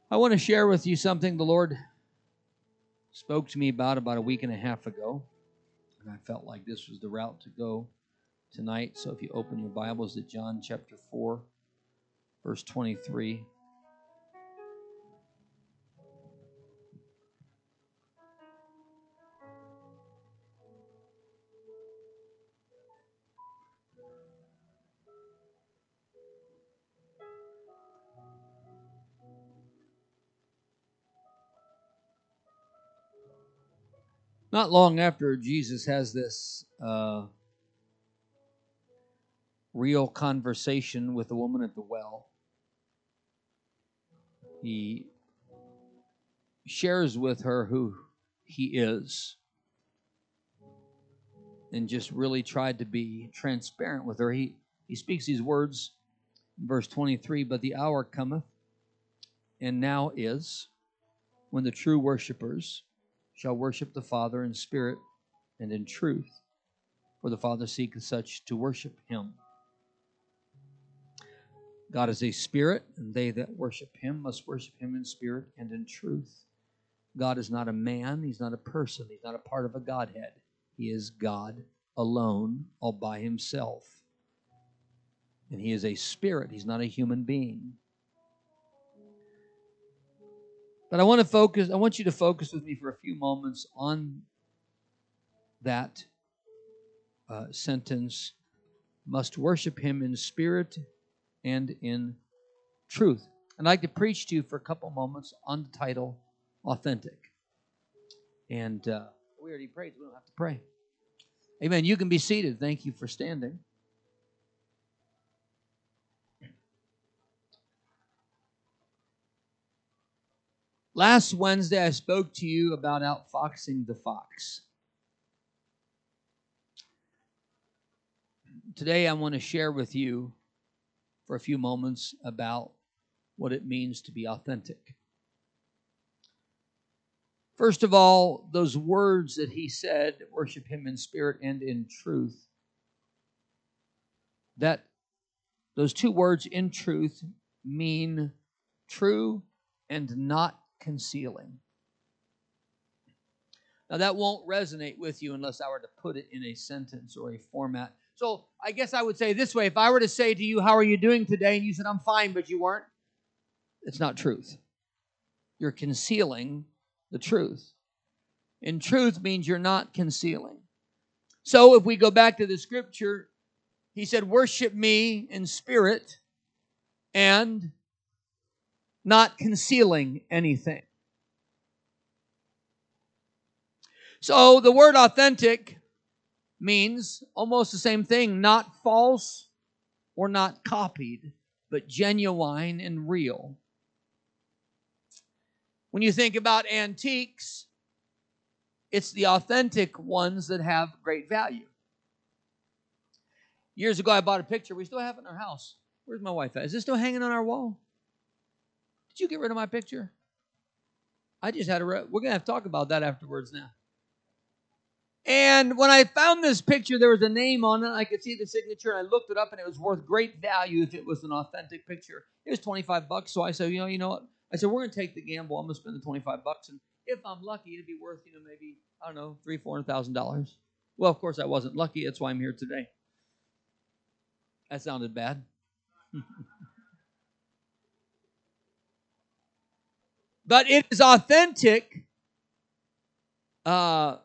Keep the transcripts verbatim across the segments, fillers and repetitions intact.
I want to share with you something the Lord spoke to me about about a week and a half ago. And I felt like this was the route to go tonight. So if you open your Bibles to John chapter four, verse twenty-three. Not long after Jesus has this uh, real conversation with the woman at the well, he shares with her who he is and just really tried to be transparent with her. He, he speaks these words in verse twenty-three, "But the hour cometh, and now is, when the true worshipers shall worship the Father in spirit and in truth, for the Father seeketh such to worship him. God is a spirit, and they that worship him must worship him in spirit and in truth. God is not a man, he's not a person, he's not a part of a Godhead. He is God alone, all by himself. And he is a spirit, he's not a human being." But I want to focus, I want you to focus with me for a few moments on that uh, sentence, "must worship him in spirit and in truth." I'd like to preach to you for a couple moments on the title, Authentic. And uh, we already prayed, so we don't have to pray. Amen. You can be seated. Thank you for standing. Last Wednesday, I spoke to you about outfoxing the fox. Today, I want to share with you for a few moments about what it means to be authentic. First of all, those words that he said, worship him in spirit and in truth, that those two words, in truth, mean true and not concealing. Now, that won't resonate with you unless I were to put it in a sentence or a format. So I guess I would say this way. If I were to say to you, "How are you doing today?" and you said, "I'm fine," but you weren't, it's not truth. You're concealing the truth. And truth means you're not concealing. So if we go back to the scripture, he said, "Worship me in spirit and not concealing anything." So the word authentic means almost the same thing, not false or not copied, but genuine and real. When you think about antiques, it's the authentic ones that have great value. Years ago, I bought a picture. We still have it in our house. Where's my wife at? Is this still hanging on our wall? Did you get rid of my picture? I just had a... Re- We're going to have to talk about that afterwards now. And when I found this picture, there was a name on it. I could see the signature, and I looked it up, and it was worth great value if it was an authentic picture. It was twenty-five bucks, so I said, you know, you know what? I said, we're going to take the gamble. I'm going to spend the twenty-five bucks, and if I'm lucky, it'd be worth, you know, maybe, I don't know, three, four hundred thousand dollars. Well, of course, I wasn't lucky. That's why I'm here today. That sounded bad. But it is authentic uh,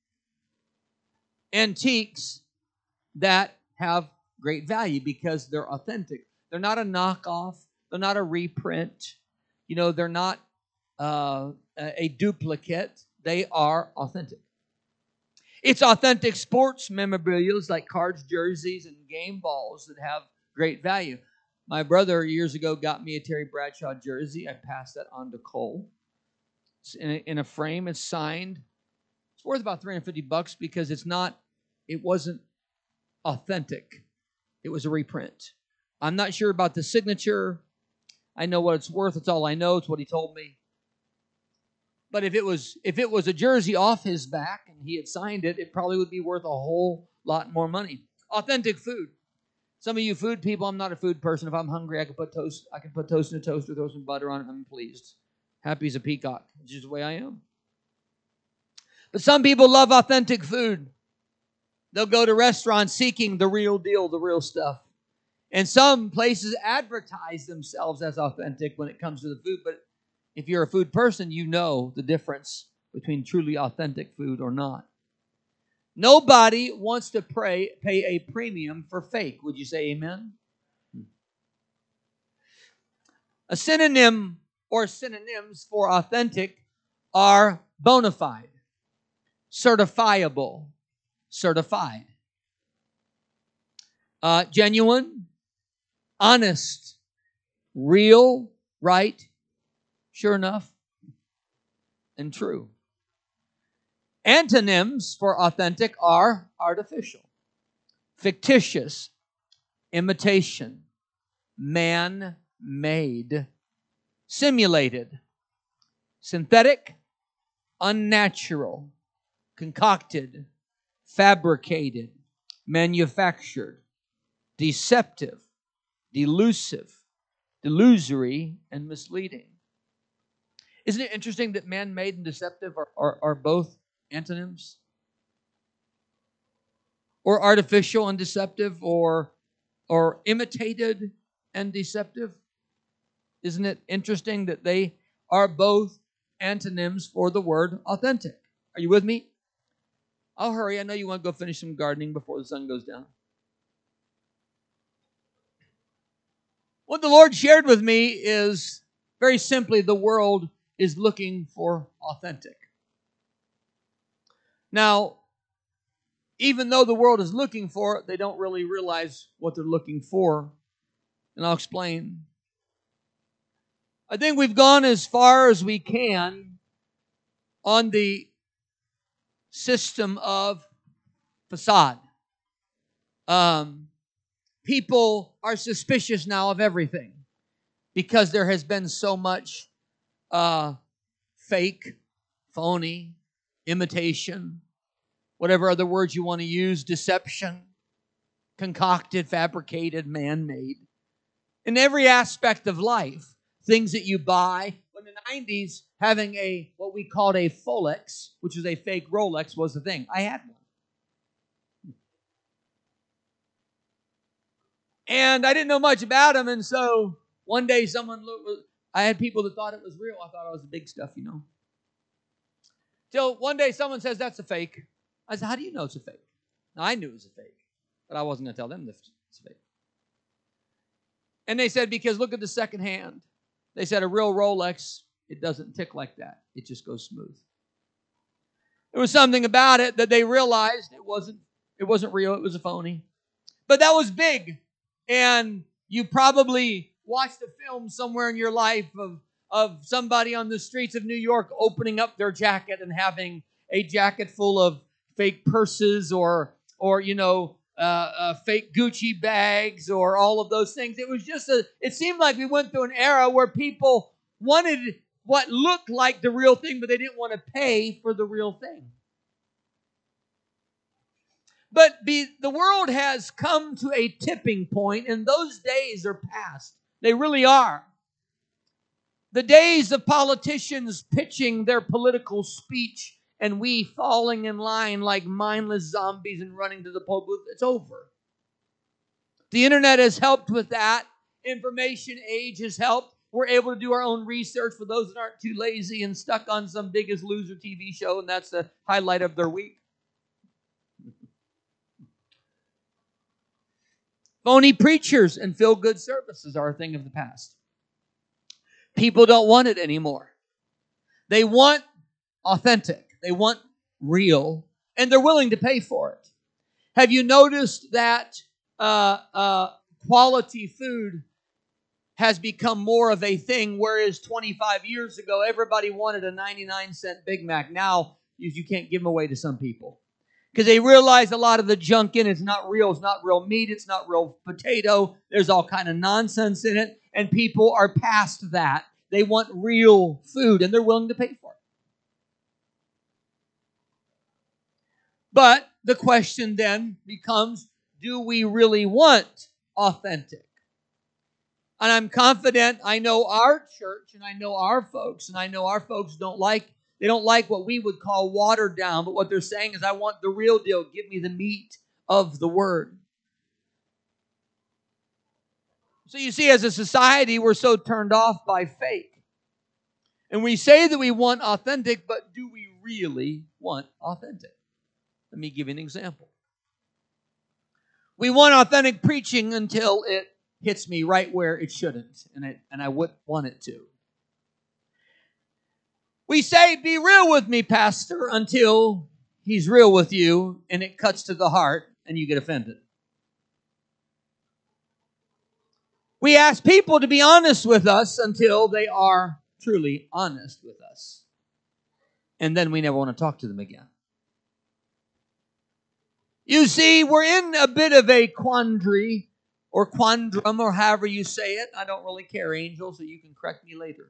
antiques that have great value because they're authentic. They're not a knockoff. They're not a reprint. You know, they're not uh, a duplicate. They are authentic. It's authentic sports memorabilia like cards, jerseys, and game balls that have great value. My brother years ago got me a Terry Bradshaw jersey. I passed that on to Cole. It's in a, in a frame. It's signed. It's worth about three hundred fifty bucks because it's not, it wasn't authentic. It was a reprint. I'm not sure about the signature. I know what it's worth. It's all I know. It's what he told me. But if it was if it was a jersey off his back and he had signed it, it probably would be worth a whole lot more money. Authentic food. Some of you food people, I'm not a food person. If I'm hungry, I can put toast. I can put toast in a toaster, throw some butter on it, and I'm pleased. Happy as a peacock. It's just the way I am. But some people love authentic food. They'll go to restaurants seeking the real deal, the real stuff. And some places advertise themselves as authentic when it comes to the food. But if you're a food person, you know the difference between truly authentic food or not. Nobody wants to pray, pay a premium for fake. Would you say amen? A synonym or synonyms for authentic are bona fide, certifiable, certified, uh, genuine, honest, real, right, sure enough, and true. Antonyms for authentic are artificial, fictitious, imitation, man-made, simulated, synthetic, unnatural, concocted, fabricated, manufactured, deceptive, delusive, delusory, and misleading. Isn't it interesting that man-made and deceptive are, are, are both antonyms? Or artificial and deceptive, or, or imitated and deceptive? Isn't it interesting that they are both antonyms for the word authentic? Are you with me? I'll hurry. I know you want to go finish some gardening before the sun goes down. What the Lord shared with me is very simply the world is looking for authentic. Now, even though the world is looking for it, they don't really realize what they're looking for. And I'll explain. I think we've gone as far as we can on the system of facade. Um, people are suspicious now of everything because there has been so much uh, fake, phony, imitation, whatever other words you want to use, deception, concocted, fabricated, man-made. In every aspect of life, things that you buy. In the nineties, having a, what we called a Folex, which is a fake Rolex, was the thing. I had one. And I didn't know much about them, and so one day someone looked, I had people that thought it was real. I thought it was the big stuff, you know. Till one day someone says, that's a fake. I said, how do you know it's a fake? Now, I knew it was a fake, but I wasn't going to tell them this it's fake. And they said, because look at the second hand. They said a real Rolex, it doesn't tick like that. It just goes smooth. There was something about it that they realized it wasn't, it wasn't real, it was a phony. But that was big. And you probably watched a film somewhere in your life of, of somebody on the streets of New York opening up their jacket and having a jacket full of fake purses or, or you know, uh, uh, fake Gucci bags or all of those things. It was just a, it seemed like we went through an era where people wanted what looked like the real thing, but they didn't want to pay for the real thing. But be, the world has come to a tipping point, and those days are past. They really are. The days of politicians pitching their political speech and we falling in line like mindless zombies and running to the poll booth, it's over. The internet has helped with that. Information age has helped. We're able to do our own research for those that aren't too lazy and stuck on some Biggest Loser T V show, and that's the highlight of their week. Phony preachers and feel-good services are a thing of the past. People don't want it anymore. They want authentic. They want real, and they're willing to pay for it. Have you noticed that uh, uh, quality food has become more of a thing, whereas twenty-five years ago, everybody wanted a ninety-nine cent Big Mac. Now, you, you can't give them away to some people. Because they realize a lot of the junk in it is not real. It's not real meat. It's not real potato. There's all kind of nonsense in it. And people are past that. They want real food, and they're willing to pay for it. But the question then becomes, do we really want authentic? And I'm confident I know our church and I know our folks, and I know our folks don't like, they don't like what we would call watered down, but what they're saying is, I want the real deal. Give me the meat of the word. So you see, as a society, we're so turned off by fake. And we say that we want authentic, but do we really want authentic? Let me give you an example. We want authentic preaching until it hits me right where it shouldn't, and it, and I wouldn't want it to. We say, be real with me, Pastor, until he's real with you, and it cuts to the heart, and you get offended. We ask people to be honest with us until they are truly honest with us. And then we never want to talk to them again. You see, we're in a bit of a quandary or quandrum, or however you say it. I don't really care, Angel, so you can correct me later.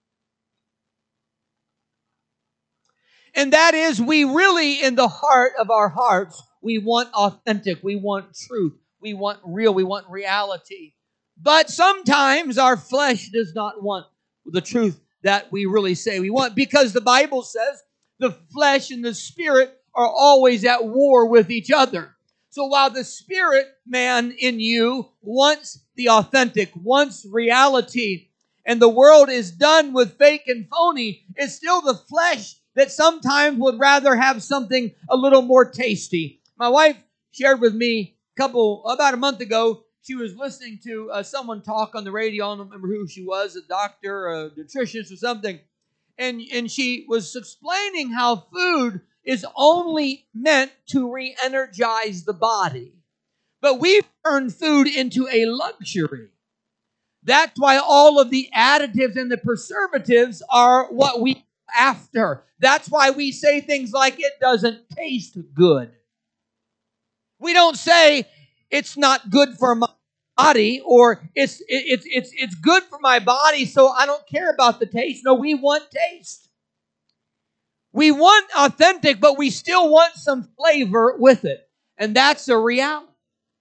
And that is, we really, in the heart of our hearts, we want authentic, we want truth, we want real, we want reality. But sometimes our flesh does not want the truth that we really say we want, because the Bible says the flesh and the spirit are always at war with each other. So while the spirit man in you wants the authentic, wants reality, and the world is done with fake and phony, it's still the flesh that sometimes would rather have something a little more tasty. My wife shared with me a couple, about a month ago, she was listening to uh, someone talk on the radio. I don't remember who she was, a doctor, a nutritionist or something. And, and she was explaining how food is only meant to re-energize the body. But we've turned food into a luxury. That's why all of the additives and the preservatives are what we after. That's why we say things like, it doesn't taste good. We don't say it's not good for my body, or it's it's it's it's good for my body, so I don't care about the taste. No, we want taste. We want authentic, but we still want some flavor with it. And that's a reality.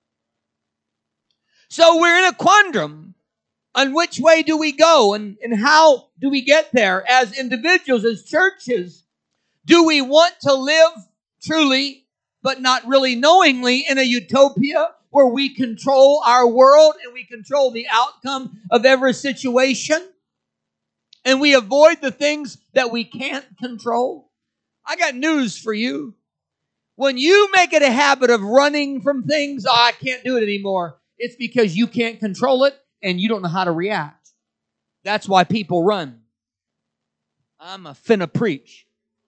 So we're in a quandrum. On which way do we go? And, and how do we get there as individuals, as churches? Do we want to live truly, but not really knowingly, in a utopia where we control our world and we control the outcome of every situation? And we avoid the things that we can't control? I got news for you. When you make it a habit of running from things, oh, I can't do it anymore, it's because you can't control it and you don't know how to react. That's why people run. I'm a finna preach.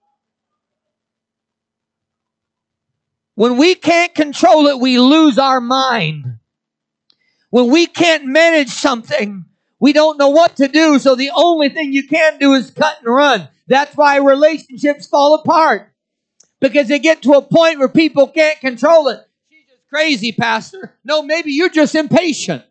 When we can't control it, we lose our mind. When we can't manage something, we don't know what to do, so the only thing you can do is cut and run. That's why relationships fall apart. Because they get to a point where people can't control it. She's just crazy, Pastor. No, maybe you're just impatient.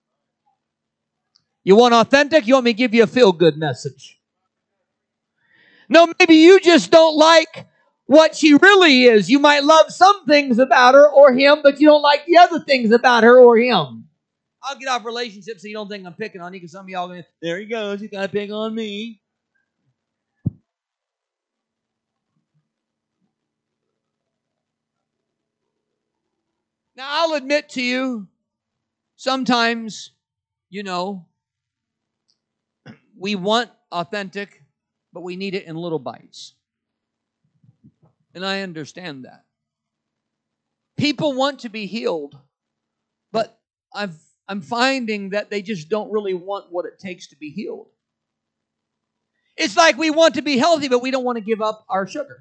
You want authentic? You want me to give you a feel-good message? No, maybe you just don't like what she really is. You might love some things about her or him, but you don't like the other things about her or him. I'll get off relationships so you don't think I'm picking on you, because some of y'all are going, there he goes, he's got to pick on me. Now, I'll admit to you, sometimes, you know, we want authentic, but we need it in little bites. And I understand that. People want to be healed, but I've, I'm finding that they just don't really want what it takes to be healed. It's like we want to be healthy, but we don't want to give up our sugar.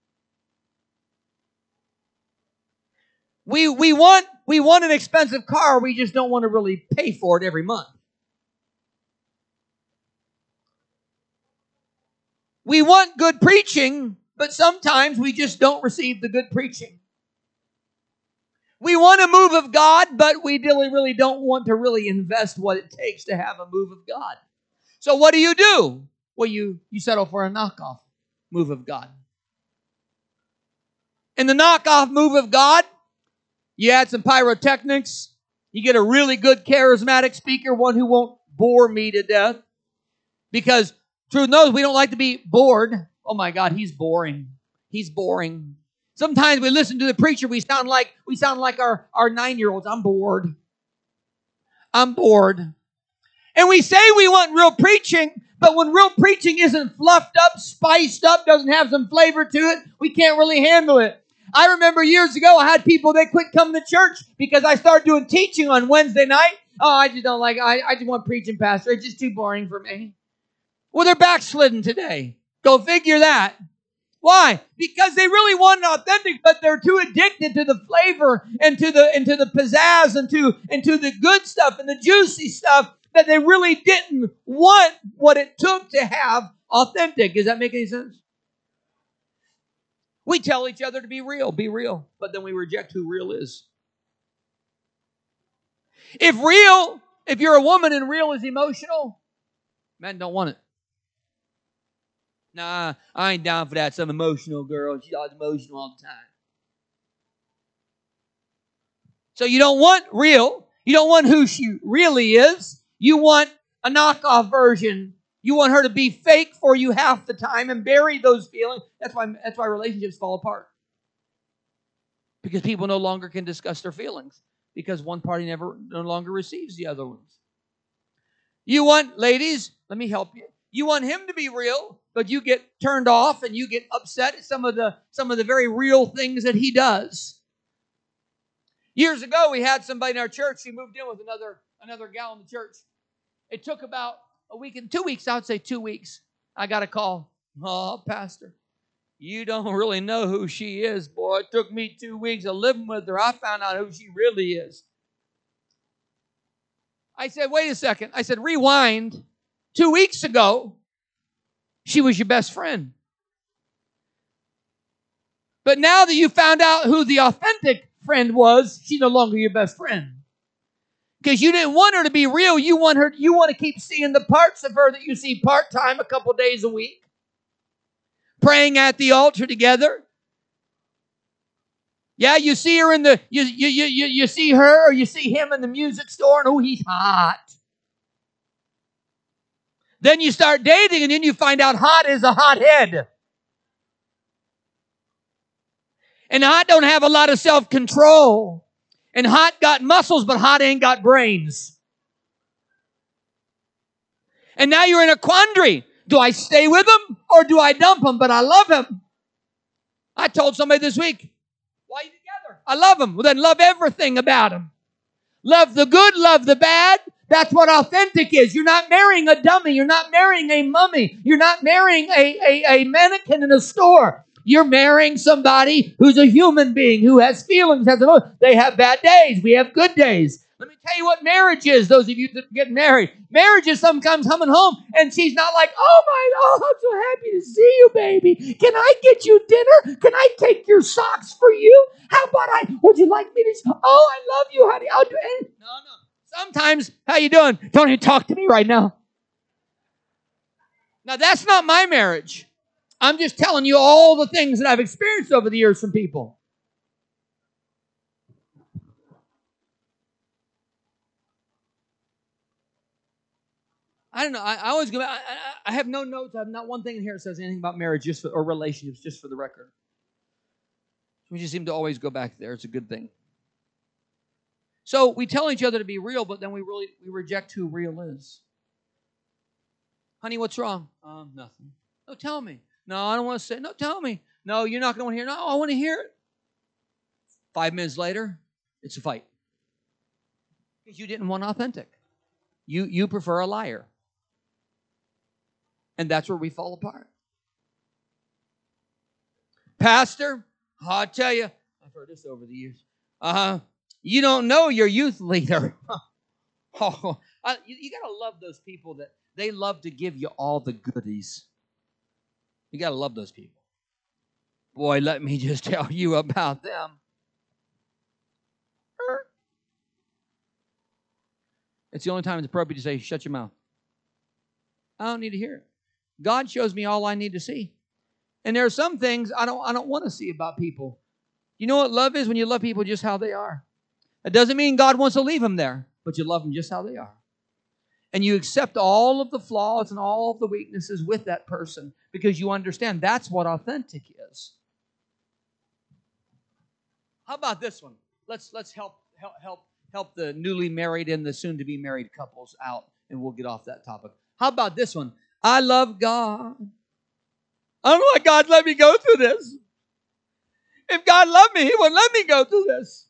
We, we, want, we want an expensive car, we just don't want to really pay for it every month. We want good preaching, but sometimes we just don't receive the good preaching. We want a move of God, but we really, really don't want to really invest what it takes to have a move of God. So what do you do? Well, you, you settle for a knockoff move of God. In the knockoff move of God, you add some pyrotechnics, You get a really good charismatic speaker, one who won't bore me to death. Because truth knows we don't like to be bored. Oh my God, he's boring. He's boring. Sometimes we listen to the preacher, we sound like we sound like our, our nine-year-olds. I'm bored. I'm bored. And we say we want real preaching, but when real preaching isn't fluffed up, spiced up, doesn't have some flavor to it, we can't really handle it. I remember years ago, I had people, they quit coming to church because I started doing teaching on Wednesday night. Oh, I just don't like, I, I just want preaching, Pastor. It's just too boring for me. Well, they're backslidden today. Go figure that. Why? Because they really want it authentic, but they're too addicted to the flavor and to the and to the pizzazz and to, and to the good stuff and the juicy stuff that they really didn't want what it took to have authentic. Does that make any sense? We tell each other to be real, be real, but then we reject who real is. If real, if you're a woman and real is emotional, men don't want it. Nah, I ain't down for that. Some emotional girl. She's always emotional all the time. So you don't want real. You don't want who she really is. You want a knockoff version. You want her to be fake for you half the time and bury those feelings. That's why, that's why relationships fall apart. Because people no longer can discuss their feelings. Because one party never no longer receives the other ones. You want, ladies, let me help you. You want him to be real, but you get turned off and you get upset at some of the some of the very real things that he does. Years ago, we had somebody in our church. She moved in with another, another gal in the church. It took about a week and two weeks. I would say two weeks. I got a call. Oh, Pastor, you don't really know who she is, boy. It took me two weeks of living with her. I found out who she really is. I said, wait a second. I said, rewind. Two weeks ago, she was your best friend. But now that you found out who the authentic friend was, she's no longer your best friend. Because you didn't want her to be real. You want her, you want to keep seeing the parts of her that you see part-time a couple days a week. Praying at the altar together. Yeah, you see her in the, you, you, you, you see her or you see him in the music store and oh, he's hot. Then you start dating and then you find out hot is a hothead. And hot don't have a lot of self-control. And hot got muscles, but hot ain't got brains. And now you're in a quandary. Do I stay with him or do I dump him? But I love him. I told somebody this week, why are you together? I love him. Well, then love everything about him. Love the good, love the bad. That's what authentic is. You're not marrying a dummy. You're not marrying a mummy. You're not marrying a, a, a mannequin in a store. You're marrying somebody who's a human being, who has feelings, has emotions. They have bad days. We have good days. Let me tell you what marriage is, those of you that get married. Marriage is sometimes coming home and she's not like, oh my, oh, I'm so happy to see you, baby. Can I get you dinner? Can I take your socks for you? How about I, would you like me to, oh, I love you, honey. I'll do it. No, no. Sometimes, how you doing? Don't even talk to me right now. Now, that's not my marriage. I'm just telling you all the things that I've experienced over the years from people. I don't know. I, I always go. I, I, I have no notes. I have not one thing in here that says anything about marriage, just for, or relationships, just for the record. We just seem to always go back there. It's a good thing. So we tell each other to be real, but then we really we reject who real is. Honey, what's wrong? Um, nothing. No, tell me. No, I don't want to say. No, tell me. No, you're not going to want to hear. No, I want to hear it. Five minutes later, it's a fight because you didn't want authentic. You you prefer a liar. And that's where we fall apart. Pastor, I'll tell you, I've heard this over the years. Uh-huh. You don't know your youth leader. oh, I, you, you got to love those people that they love to give you all the goodies. You got to love those people. Boy, let me just tell you about them. It's the only time it's appropriate to say, shut your mouth. I don't need to hear it. God shows me all I need to see. And there are some things I don't, I don't want to see about people. You know what love is? When you love people just how they are. It doesn't mean God wants to leave them there, but you love them just how they are. And you accept all of the flaws and all of the weaknesses with that person because you understand that's what authentic is. How about this one? Let's let's help help help help the newly married and the soon to be married couples out, and we'll get off that topic. How about this one? I love God. I don't know why God let me go through this. If God loved me, He wouldn't let me go through this.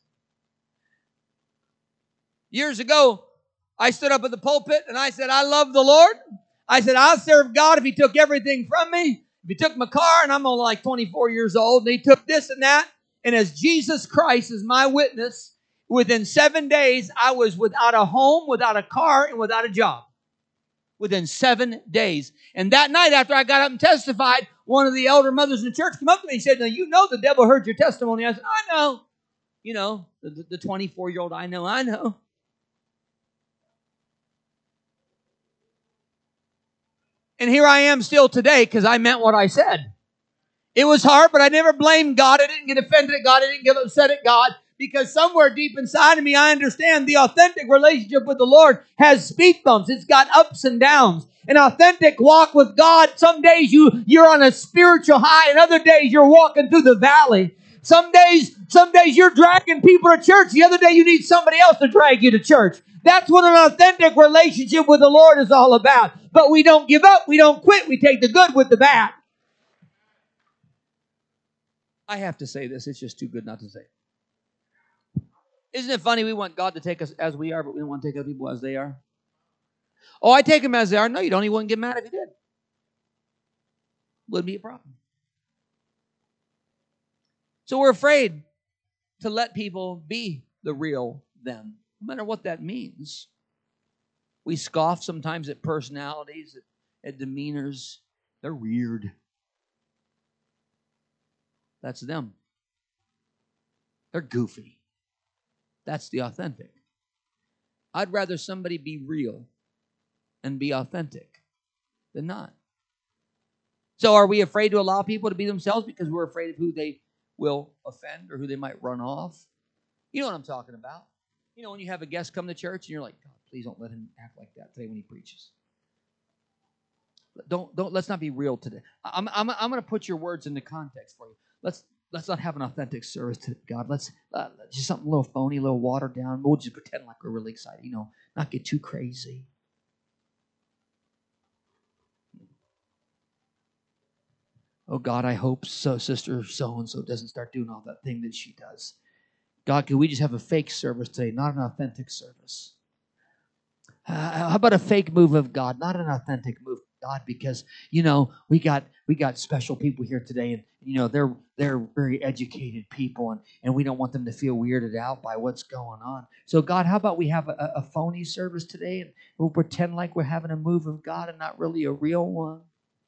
Years ago, I stood up at the pulpit and I said, I love the Lord. I said, I'll serve God if He took everything from me. If He took my car, and I'm only like twenty-four years old, and He took this and that. And as Jesus Christ is my witness, within seven days, I was without a home, without a car, and without a job. Within seven days. And that night, after I got up and testified, one of the elder mothers in the church came up to me and said, now, you know the devil heard your testimony. I said, I know. You know, the, the twenty-four-year-old, I know, I know. And here I am still today because I meant what I said. It was hard, but I never blamed God. I didn't get offended at God. I didn't get upset at God. Because somewhere deep inside of me, I understand the authentic relationship with the Lord has speed bumps. It's got ups and downs. An authentic walk with God, some days you, you're on a spiritual high, and other days you're walking through the valley. Some days, some days you're dragging people to church. The other day you need somebody else to drag you to church. That's what an authentic relationship with the Lord is all about. But we don't give up. We don't quit. We take the good with the bad. I have to say this. It's just too good not to say. Isn't it funny? We want God to take us as we are, but we don't want to take other people as they are. Oh, I take them as they are. No, you don't. He wouldn't get mad if you did. Wouldn't be a problem. So we're afraid to let people be the real them, no matter what that means. We scoff sometimes at personalities, at, at demeanors. They're weird. That's them. They're goofy. That's the authentic. I'd rather somebody be real and be authentic than not. So are we afraid to allow people to be themselves because we're afraid of who they will offend or who they might run off? You know what I'm talking about. You know, when you have a guest come to church and you're like, God, please don't let him act like that today when he preaches. Don't, don't, let's not be real today. I'm, I'm, I'm going to put your words into context for you. Let's, let's not have an authentic service to God. Let's, uh, just something a little phony, a little watered down. We'll just pretend like we're really excited, you know, not get too crazy. Oh, God, I hope so, Sister so-and-so doesn't start doing all that thing that she does. God, could we just have a fake service today, not an authentic service? Uh, how about a fake move of God, not an authentic move of God? Because, you know, we got we got special people here today, and, you know, they're they're very educated people, and, and we don't want them to feel weirded out by what's going on. So, God, how about we have a, a phony service today, and we'll pretend like we're having a move of God and not really a real one?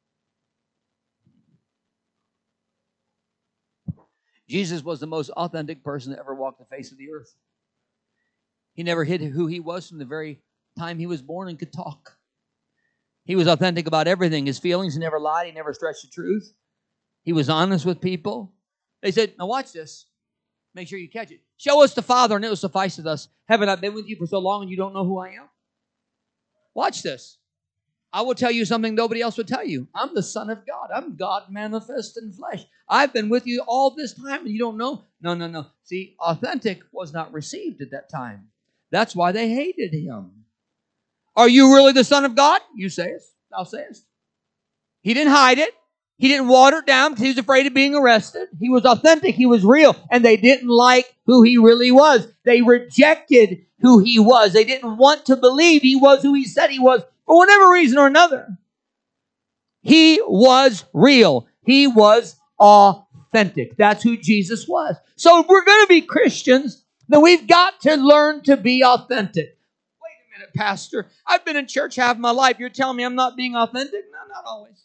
Jesus was the most authentic person that ever walked the face of the earth. He never hid who he was from the very time he was born and could talk. He was authentic about everything. His feelings, he never lied. He never stretched the truth. He was honest with people. They said, now watch this. Make sure you catch it. Show us the Father and it will suffice with us. Haven't I been with you for so long and you don't know who I am? Watch this. I will tell you something nobody else would tell you. I'm the Son of God. I'm God manifest in flesh. I've been with you all this time and you don't know? No, no, no. See, authentic was not received at that time. That's why they hated him. Are you really the Son of God? You say it. Thou sayest. He didn't hide it. He didn't water it down because he was afraid of being arrested. He was authentic. He was real. And they didn't like who he really was. They rejected who he was. They didn't want to believe he was who he said he was for whatever reason or another. He was real. He was authentic. That's who Jesus was. So if we're going to be Christians, then we've got to learn to be authentic. Wait a minute, Pastor. I've been in church half my life. You're telling me I'm not being authentic? No, not always.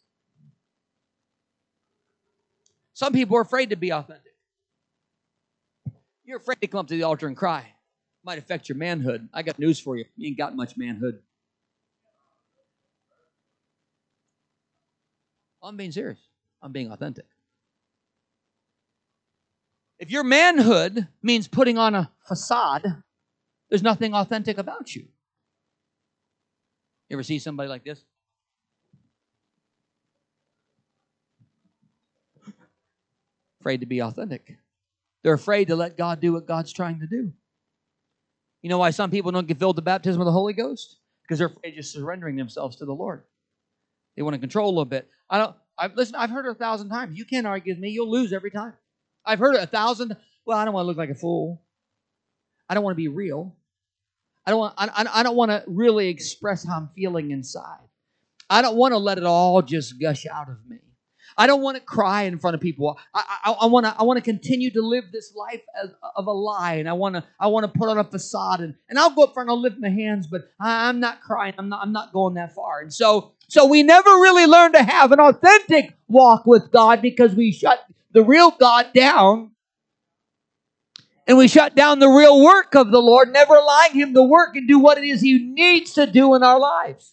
Some people are afraid to be authentic. You're afraid to come up to the altar and cry. Might affect your manhood. I got news for you. You ain't got much manhood. I'm being serious. I'm being authentic. If your manhood means putting on a facade, There's nothing authentic about you. You ever see somebody like this? Afraid to be authentic. They're afraid to let God do what God's trying to do. You know why some people don't get filled with the baptism of the Holy Ghost? Because they're afraid of just surrendering themselves to the Lord. They want to control a little bit. I don't. I've listen. I've heard it a thousand times. You can't argue with me. You'll lose every time. I've heard it a thousand. Well, I don't want to look like a fool. I don't want to be real. I don't want. I, I don't want to really express how I'm feeling inside. I don't want to let it all just gush out of me. I don't want to cry in front of people. I, I, I want to. I want to continue to live this life as, of a lie, and I want to. I want to put on a facade, and, and I'll go up front and I'll lift my hands, but I, I'm not crying. I'm not. I'm not going that far. And so, so we never really learn to have an authentic walk with God because we shut the real God down, and we shut down the real work of the Lord, never allowing Him to work and do what it is He needs to do in our lives.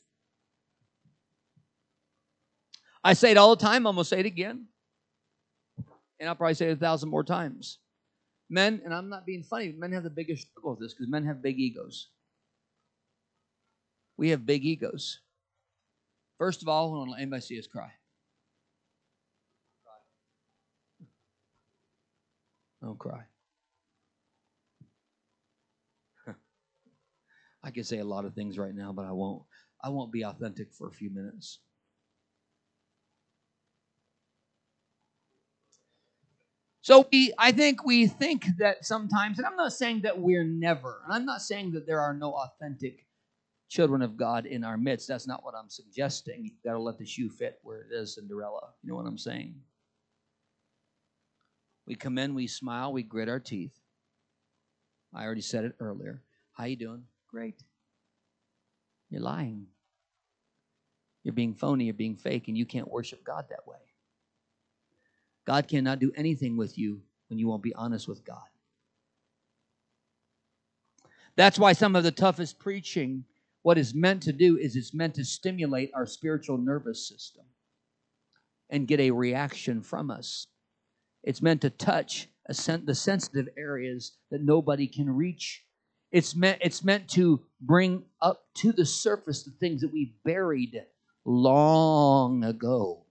I say it all the time. I'm going to say it again. And I'll probably say it a thousand more times. Men, and I'm not being funny, men have the biggest struggle with this because men have big egos. We have big egos. First of all, hold on, let anybody see us cry. Don't cry. I could say a lot of things right now, but I won't. I won't be authentic for a few minutes. So we, I think we think that sometimes, and I'm not saying that we're never, and I'm not saying that there are no authentic children of God in our midst. That's not what I'm suggesting. You've got to let the shoe fit where it is, Cinderella. You know what I'm saying? We come in, we smile, we grit our teeth. I already said it earlier. How you doing? Great. You're lying. You're being phony, you're being fake, and you can't worship God that way. God cannot do anything with you when you won't be honest with God. That's why some of the toughest preaching, what is meant to do is it's meant to stimulate our spiritual nervous system and get a reaction from us. It's meant to touch a sen- the sensitive areas that nobody can reach. It's meant, it's meant to bring up to the surface the things that we buried long ago.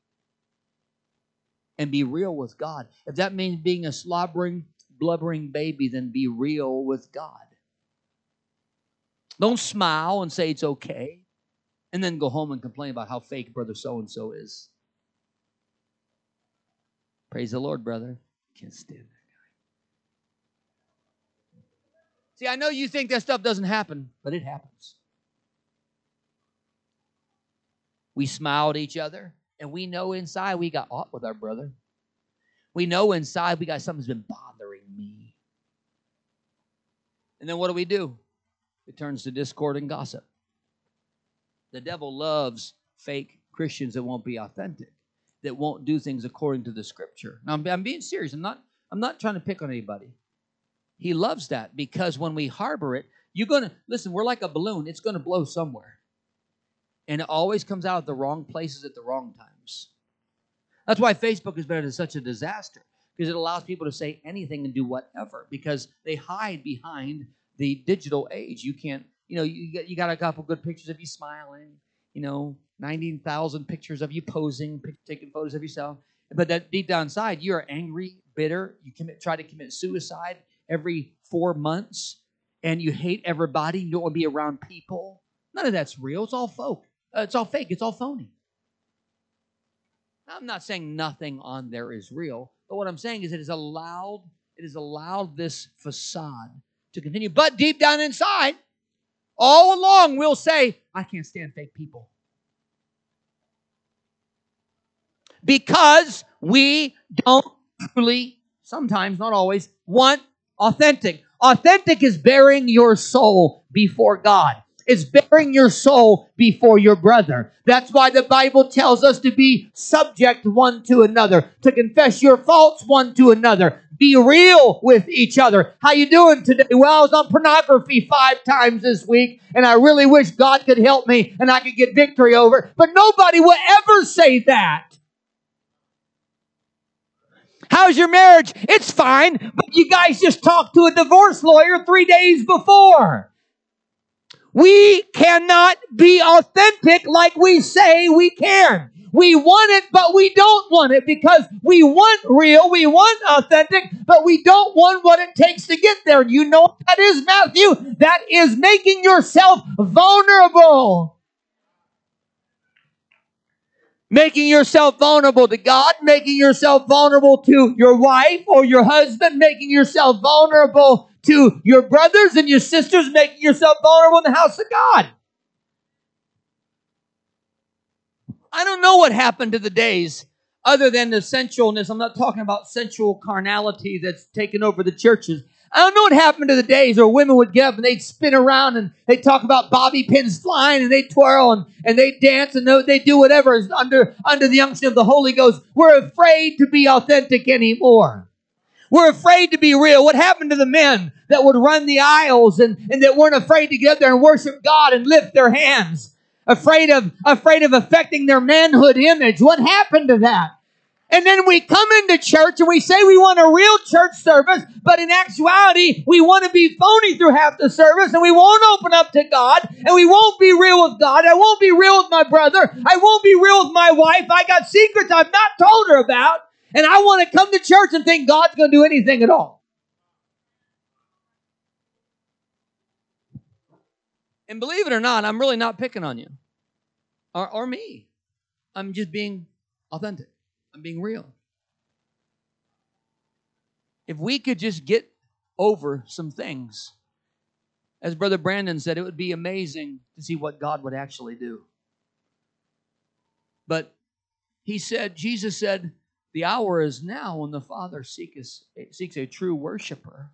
And be real with God. If that means being a slobbering, blubbering baby, then be real with God. Don't smile and say it's okay, and then go home and complain about how fake brother so-and-so is. Praise the Lord, brother. Can't stand that guy. See, I know you think that stuff doesn't happen, but it happens. We smile at each other. And we know inside we got aught with our brother. We know inside we got something's been bothering me. And then what do we do? It turns to discord and gossip. The devil loves fake Christians that won't be authentic, that won't do things according to the Scripture. Now, I'm, I'm being serious. I'm not, I'm not trying to pick on anybody. He loves that because when we harbor it, you're going to, listen, we're like a balloon. It's going to blow somewhere. And it always comes out at the wrong places at the wrong times. That's why Facebook has been such a disaster, because it allows people to say anything and do whatever, because they hide behind the digital age. You can't, you know, you got, you got a couple good pictures of you smiling, you know, nineteen thousand pictures of you posing, taking photos of yourself. But that deep down inside, you're angry, bitter. You commit, try to commit suicide every four months, and you hate everybody. You don't want to be around people. None of that's real. It's all folk. Uh, it's all fake. It's all phony. Now, I'm not saying nothing on there is real, but what I'm saying is it is allowed, it is allowed this facade to continue. But deep down inside, all along, we'll say, I can't stand fake people. Because we don't truly, sometimes, not always, want authentic. Authentic is bearing your soul before God. It's bearing your soul before your brother. That's why the Bible tells us to be subject one to another, to confess your faults one to another. Be real with each other. How you doing today? Well, I was on pornography five times this week, and I really wish God could help me and I could get victory over it. But nobody will ever say that. How's your marriage? It's fine, but you guys just talked to a divorce lawyer three days before. We cannot be authentic like we say we can. We want it, but we don't want it because we want real, we want authentic, but we don't want what it takes to get there. You know what that is, Matthew? That is making yourself vulnerable. Making yourself vulnerable to God, making yourself vulnerable to your wife or your husband, making yourself vulnerable to your brothers and your sisters, making yourself vulnerable in the house of God. I don't know what happened to the days other than the sensualness. I'm not talking about sensual carnality that's taken over the churches. I don't know what happened to the days where women would get up and they'd spin around and they'd talk about bobby pins flying and they'd twirl and, and they'd dance and they'd do whatever is under, under the unction of the Holy Ghost. We're afraid to be authentic anymore. We're afraid to be real. What happened to the men that would run the aisles and, and that weren't afraid to get up there and worship God and lift their hands? Afraid of, afraid of affecting their manhood image. What happened to that? And then we come into church and we say we want a real church service, but in actuality, we want to be phony through half the service and we won't open up to God and we won't be real with God. I won't be real with my brother. I won't be real with my wife. I got secrets I've not told her about. And I want to come to church and think God's going to do anything at all. And believe it or not, I'm really not picking on you or, or me. I'm just being authentic. I'm being real. If we could just get over some things, as Brother Brandon said, it would be amazing to see what God would actually do. But he said, Jesus said, the hour is now when the Father seeks, seeks a true worshiper.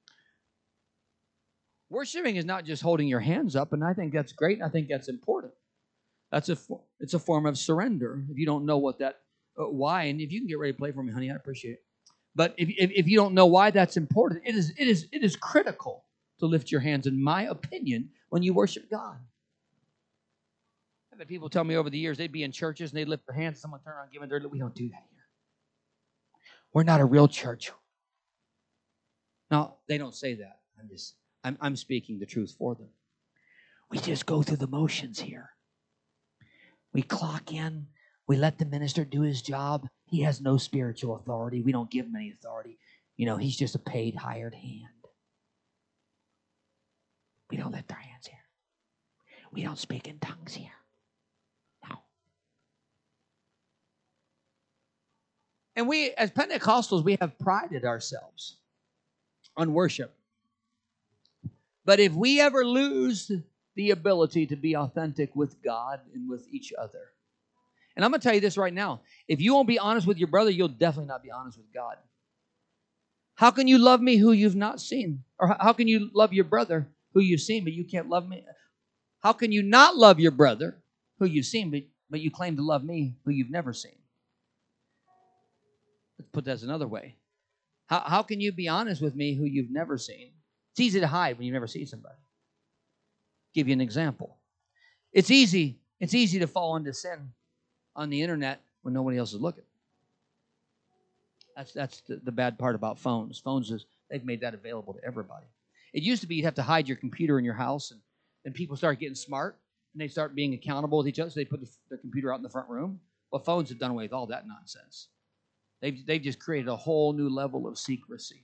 Worshiping is not just holding your hands up, and I think that's great, and I think that's important. That's a, it's a form of surrender. If you don't know what that Uh, why, and if you can get ready to play for me, honey, I'd appreciate it. But if, if if you don't know why that's important, it is it is it is critical to lift your hands, in my opinion, when you worship God. I've had people tell me over the years they'd be in churches and they'd lift their hands, someone turn around and give them their. We don't do that here. We're not a real church. No, they don't say that. I'm just I'm I'm speaking the truth for them. We just go through the motions here. We clock in. We let the minister do his job. He has no spiritual authority. We don't give him any authority. You know, he's just a paid, hired hand. We don't lift our hands here. We don't speak in tongues here. No. And we, as Pentecostals, we have prided ourselves on worship. But if we ever lose the ability to be authentic with God and with each other, and I'm going to tell you this right now. If you won't be honest with your brother, you'll definitely not be honest with God. How can you love me who you've not seen? Or how can you love your brother who you've seen, but you can't love me? How can you not love your brother who you've seen, but, but you claim to love me who you've never seen? Let's put that another way. How, how can you be honest with me who you've never seen? It's easy to hide when you never see somebody. Give you an example. It's easy, it's easy to fall into sin on the internet when nobody else is looking. That's that's the, the bad part about phones. Phones is they've made that available to everybody. It used to be you'd have to hide your computer in your house, and then people start getting smart and they start being accountable with each other. So they put the, their computer out in the front room. Well, phones have done away with all that nonsense. They've they've just created a whole new level of secrecy.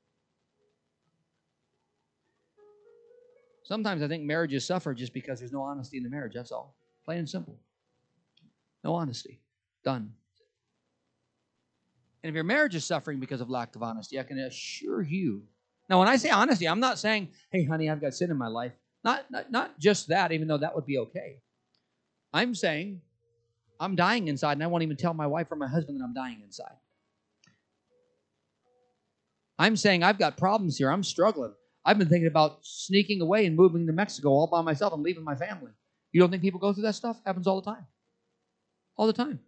Sometimes I think marriages suffer just because there's no honesty in the marriage. That's all. Plain and simple. No honesty. Done. And if your marriage is suffering because of lack of honesty, I can assure you. Now, when I say honesty, I'm not saying, hey, honey, I've got sin in my life. Not, not, not just that, even though that would be okay. I'm saying I'm dying inside, and I won't even tell my wife or my husband that I'm dying inside. I'm saying I've got problems here. I'm struggling. I've been thinking about sneaking away and moving to Mexico all by myself and leaving my family. You don't think people go through that stuff? Happens all the time. All the time.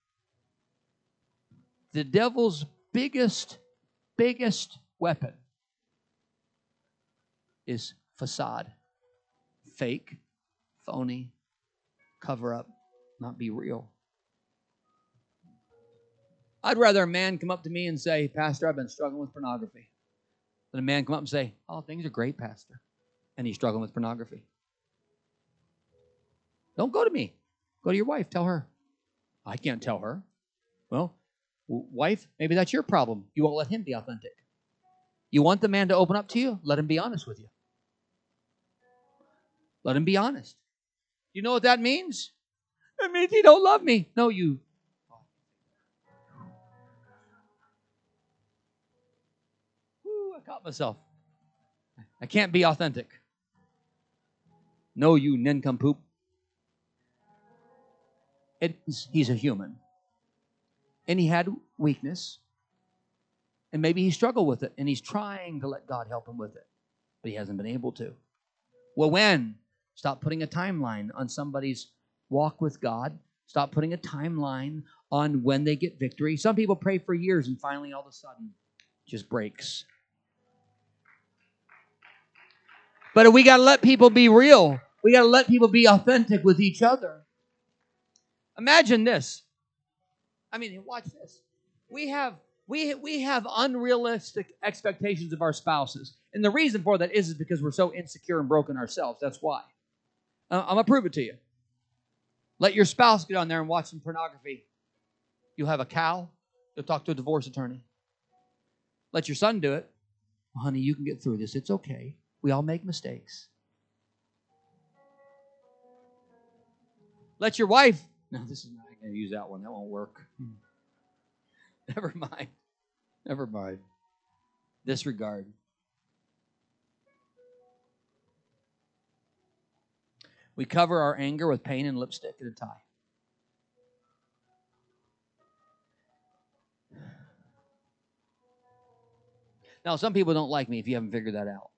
The devil's biggest, biggest weapon is facade. Fake, phony, cover up, not be real. I'd rather a man come up to me and say, Pastor, I've been struggling with pornography, than a man come up and say, oh, things are great, Pastor, and he's struggling with pornography. Don't go to me. Go to your wife. Tell her. I can't tell her. Well, wife, maybe that's your problem. You won't let him be authentic. You want the man to open up to you? Let him be honest with you. Let him be honest. You know what that means? It means he don't love me. No, you. Woo, I caught myself. I can't be authentic. No, you nincompoop. It's, he's a human. And he had weakness. And maybe he struggled with it. And he's trying to let God help him with it. But he hasn't been able to. Well, when? Stop putting a timeline on somebody's walk with God. Stop putting a timeline on when they get victory. Some people pray for years and finally all of a sudden it just breaks. But we got to let people be real. We got to let people be authentic with each other. Imagine this. I mean, watch this. We have we we have unrealistic expectations of our spouses. And the reason for that is, is because we're so insecure and broken ourselves. That's why. Uh, I'm going to prove it to you. Let your spouse get on there and watch some pornography. You'll have a cow. You'll talk to a divorce attorney. Let your son do it. Well, honey, you can get through this. It's okay. We all make mistakes. Let your wife. No, this is not going to use that one. That won't work. Hmm. Never mind. Never mind. Disregard. We cover our anger with pain and lipstick and a tie. Now, some people don't like me if you haven't figured that out.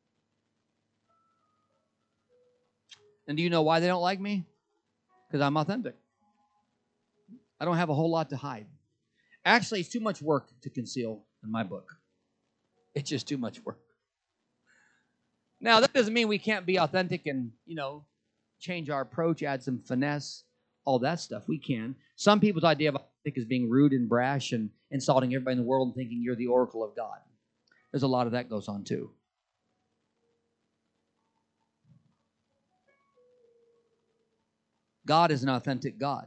And do you know why they don't like me? Because I'm authentic. I don't have a whole lot to hide. Actually, it's too much work to conceal in my book. It's just too much work. Now, that doesn't mean we can't be authentic and, you know, change our approach, add some finesse, all that stuff. We can. Some people's idea of authentic is being rude and brash and insulting everybody in the world and thinking you're the oracle of God. There's a lot of that goes on too. God is an authentic God.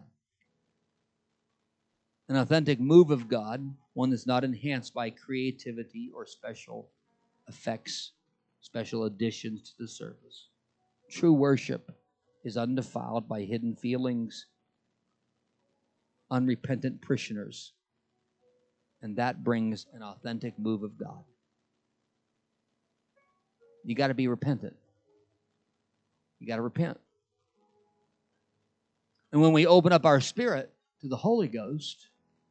An authentic move of God, one that's not enhanced by creativity or special effects, special additions to the service. True worship is undefiled by hidden feelings, unrepentant parishioners, and that brings an authentic move of God. You got to be repentant. You got to repent. And when we open up our spirit to the Holy Ghost,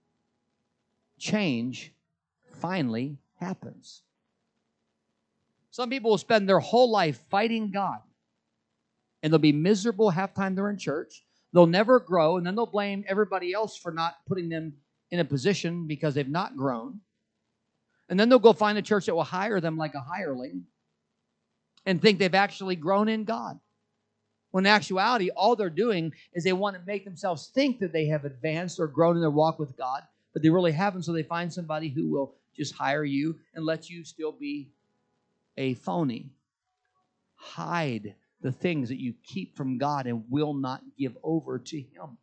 change finally happens. Some people will spend their whole life fighting God, and they'll be miserable half time they're in church. They'll never grow, and then they'll blame everybody else for not putting them in a position because they've not grown. And then they'll go find a church that will hire them like a hireling and think they've actually grown in God. When in actuality, all they're doing is they want to make themselves think that they have advanced or grown in their walk with God, but they really haven't, so they find somebody who will just hire you and let you still be a phony. Hide the things that you keep from God and will not give over to Him.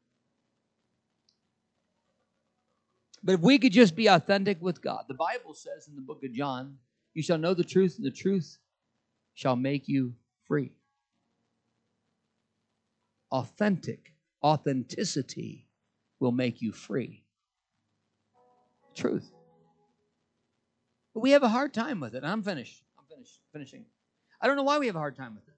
But if we could just be authentic with God, the Bible says in the book of John, you shall know the truth, and the truth shall make you free. Authentic, authenticity will make you free. Truth. But we have a hard time with it. I'm finished. I'm finished. Finishing. I don't know why we have a hard time with it.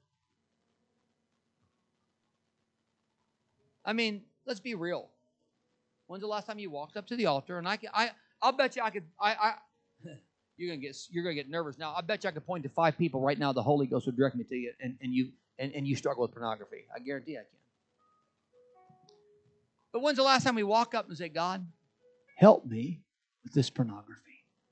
I mean, let's be real. When's the last time you walked up to the altar? And I, can, I, I'll bet you I could. I, I, you're gonna get, you're gonna get nervous now. I bet you I could point to five people right now. The Holy Ghost would direct me to you, and, and you, and, and you struggle with pornography. I guarantee I can. But when's the last time we walk up and say, God, help me with this pornography?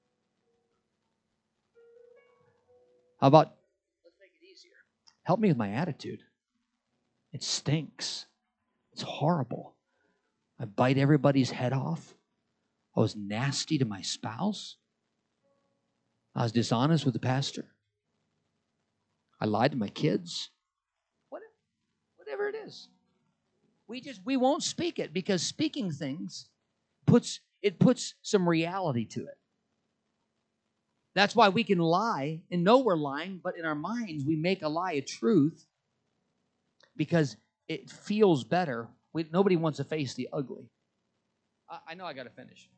How about, let's make it easier. Help me with my attitude. It stinks. It's horrible. I bite everybody's head off. I was nasty to my spouse. I was dishonest with the pastor. I lied to my kids. Whatever it is. We just we won't speak it because speaking things puts it puts some reality to it. That's why we can lie and know we're lying, but in our minds we make a lie a truth because it feels better. We, nobody wants to face the ugly. I, I know I got to finish.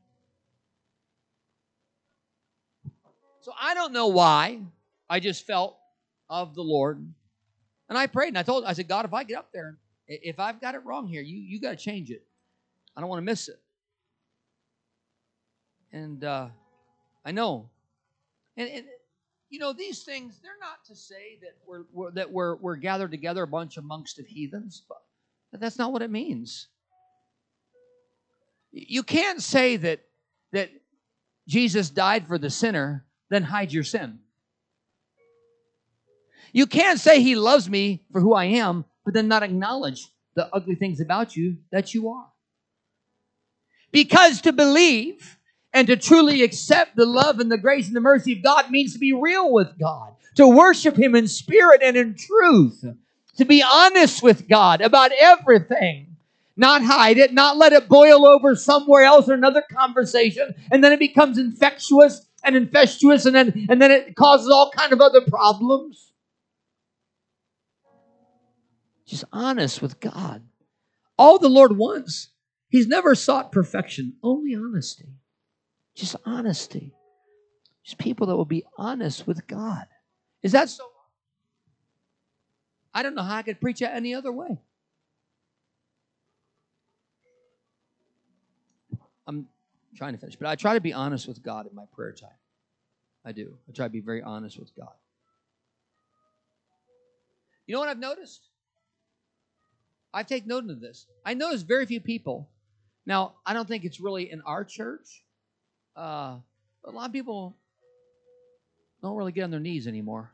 So I don't know why. I just felt of the Lord. And I prayed and I told, I said, God, if I get up there, if I've got it wrong here, you, you got to change it. I don't want to miss it. And uh, I know. And, and, you know, these things, they're not to say that we're, we're that we're, we're gathered together a bunch amongst of heathens, but, but that's not what it means. You can't say that that Jesus died for the sinner, then hide your sin. You can't say he loves me for who I am, but then not acknowledge the ugly things about you that you are. Because to believe and to truly accept the love and the grace and the mercy of God means to be real with God, to worship Him in spirit and in truth, to be honest with God about everything, not hide it, not let it boil over somewhere else or another conversation, and then it becomes infectious and incestuous, and then, and then it causes all kind of other problems. Just honest with God. All the Lord wants, He's never sought perfection, only honesty. Just honesty. Just people that will be honest with God. Is that so? I don't know how I could preach it any other way. I'm trying to finish, but I try to be honest with God in my prayer time. I do. I try to be very honest with God. You know what I've noticed? I take note of this. I notice very few people. Now, I don't think it's really in our church. Uh, a lot of people don't really get on their knees anymore.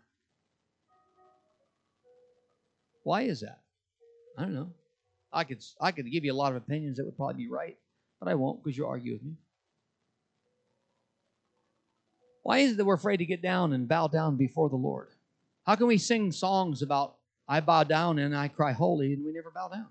Why is that? I don't know. I could I could give you a lot of opinions that would probably be right, but I won't because you'll argue with me. Why is it that we're afraid to get down and bow down before the Lord? How can we sing songs about I bow down and I cry holy and we never bow down?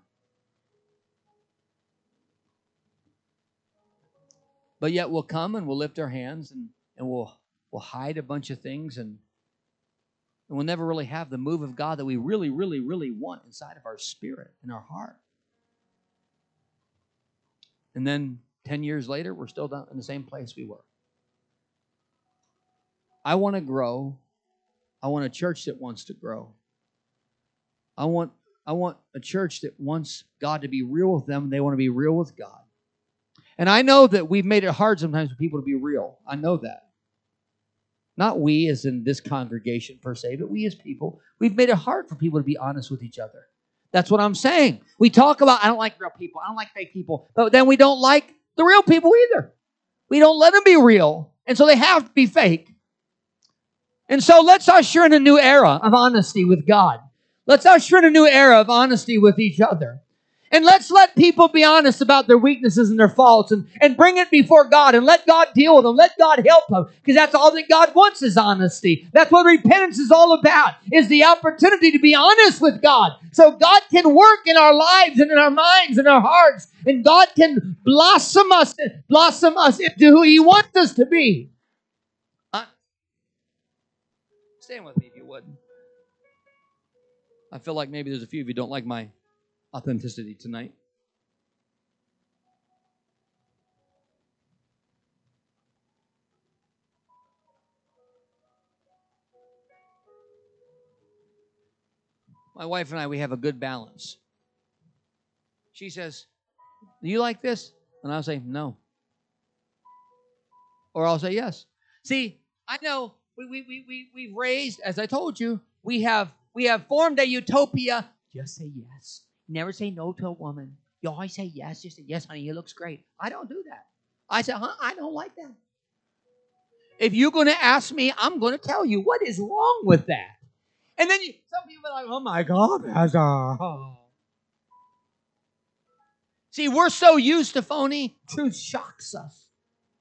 But yet we'll come and we'll lift our hands and, and we'll we'll hide a bunch of things and, and we'll never really have the move of God that we really, really, really want inside of our spirit and our heart. And then ten years later, we're still down in the same place we were. I want to grow. I want a church that wants to grow. I want I want a church that wants God to be real with them. They want to be real with God. And I know that we've made it hard sometimes for people to be real. I know that. Not we as in this congregation per se, but we as people. We've made it hard for people to be honest with each other. That's what I'm saying. We talk about, I don't like real people. I don't like fake people. But then we don't like the real people either. We don't let them be real. And so they have to be fake. And so let's usher in a new era of honesty with God. Let's usher in a new era of honesty with each other. And let's let people be honest about their weaknesses and their faults and, and bring it before God and let God deal with them. Let God help them because that's all that God wants is honesty. That's what repentance is all about, is the opportunity to be honest with God so God can work in our lives and in our minds and our hearts and God can blossom us, blossom us into who He wants us to be. Uh, stand with me if you would. I feel like maybe there's a few of you who don't like my authenticity tonight. My wife and I, we have a good balance. She says, do you like this? And I'll say, no. Or I'll say, yes. See, I know we, we, we, we, we've raised, as I told you, we have, we have formed a utopia. Just say yes. Never say no to a woman. You always say yes. Just say, yes, honey, it looks great. I don't do that. I say, huh, I don't like that. If you're going to ask me, I'm going to tell you what is wrong with that. And then you, some people are like, oh my God, Pastor. Oh. See, we're so used to phony. Truth shocks us.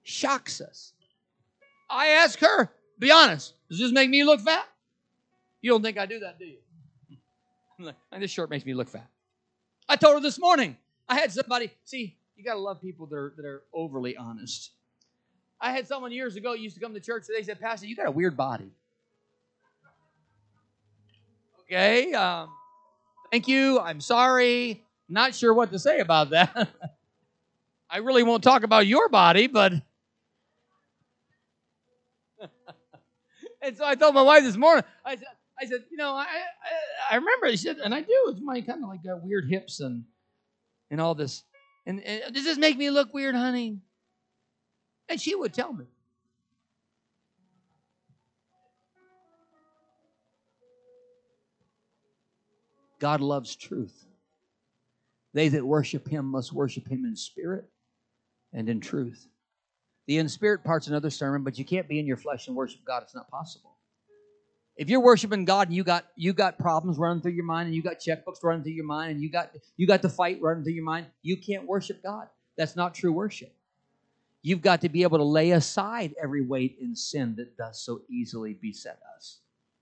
shocks us. I ask her, be honest, does this make me look fat? You don't think I do that, do you? And this shirt makes me look fat. I told her this morning, I had somebody, see, you got to love people that are, that are overly honest. I had someone years ago used to come to church, they said, Pastor, you got a weird body. Okay, um, thank you, I'm sorry. Not sure what to say about that. I really won't talk about your body, but... And so I told my wife this morning, I said, I said, you know, I I, I remember, she said, and I do, it's my kind of like got weird hips and and all this. And, and does this make me look weird, honey? And she would tell me. God loves truth. They that worship him must worship him in spirit and in truth. The in spirit part's another sermon, but you can't be in your flesh and worship God. It's not possible. If you're worshiping God and you got you got problems running through your mind and you got checkbooks running through your mind and you got you got the fight running through your mind, you can't worship God. That's not true worship. You've got to be able to lay aside every weight and sin that does so easily beset us.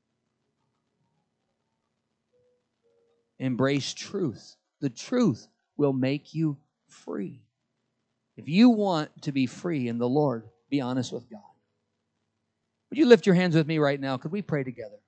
Embrace truth. The truth will make you free. If you want to be free in the Lord, be honest with God. Would you lift your hands with me right now? Could we pray together?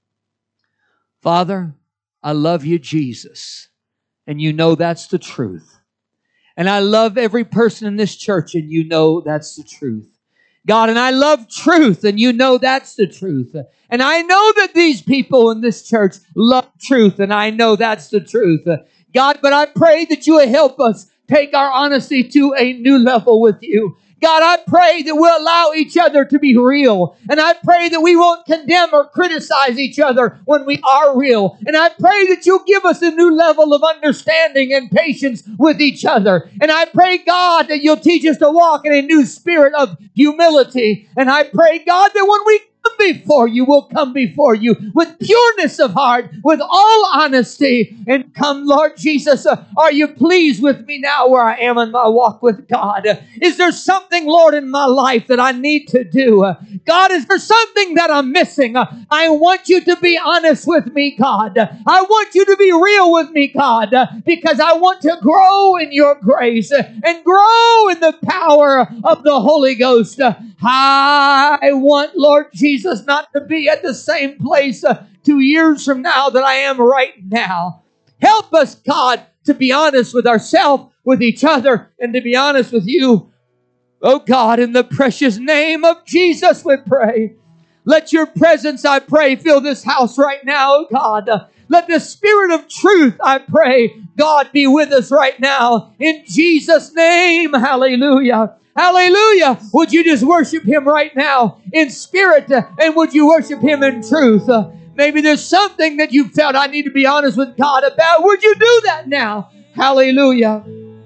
Father, I love you, Jesus, and you know that's the truth. And I love every person in this church, and you know that's the truth. God, and I love truth, and you know that's the truth. And I know that these people in this church love truth, and I know that's the truth. God, but I pray that you will help us take our honesty to a new level with you. God, I pray that we'll allow each other to be real. And I pray that we won't condemn or criticize each other when we are real. And I pray that you'll give us a new level of understanding and patience with each other. And I pray, God, that you'll teach us to walk in a new spirit of humility. And I pray, God, that when we come before you, we'll come before you with pureness of heart, with all honesty. And come, Lord Jesus, uh, are you pleased with me now where I am in my walk with God? Uh, is there something, Lord, in my life that I need to do? Uh, God, is there something that I'm missing? Uh, I want you to be honest with me, God. Uh, I want you to be real with me, God, uh, because I want to grow in your grace uh, and grow in the power of the Holy Ghost. Uh, I want, Lord Jesus, not to be at the same place uh, two years from now that I am right now. Help us, God, to be honest with ourselves, with each other, and to be honest with you. Oh God, in the precious name of Jesus we pray. Let your presence, I pray, fill this house right now, oh God. Uh, let the Spirit of truth, I pray, God, be with us right now. In Jesus' name, hallelujah. Hallelujah. Would you just worship him right now in spirit, uh, and would you worship him in truth? Uh, maybe there's something that you felt I need to be honest with God about. Would you do that now? Hallelujah.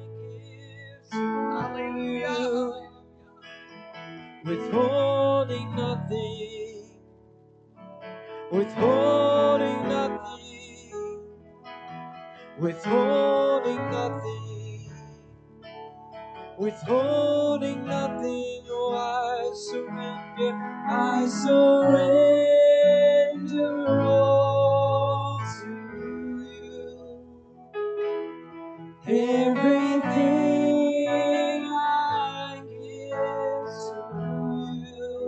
Hallelujah. Withholding nothing, withholding nothing, withholding nothing, withholding nothing. Oh, I surrender, I surrender all to you. Everything I give to you,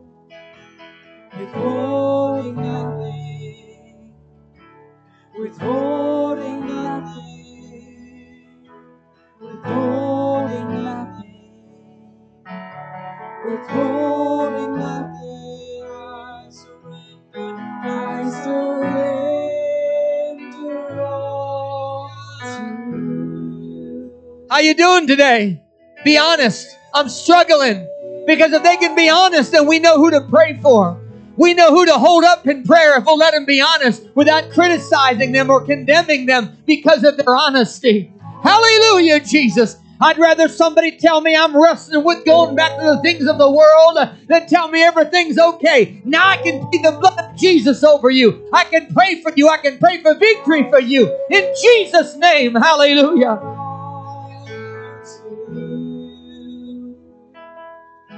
withholding nothing, withholding nothing, withholding nothing, withholding nothing. I surrender, I surrender all to you. How you doing today? Be honest. I'm struggling. Because if they can be honest, then we know who to pray for. We know who to hold up in prayer if we'll let them be honest without criticizing them or condemning them because of their honesty. Hallelujah, Jesus. I'd rather somebody tell me I'm wrestling with going back to the things of the world than tell me everything's okay. Now I can plead the blood of Jesus over you. I can pray for you. I can pray for victory for you. In Jesus' name, hallelujah.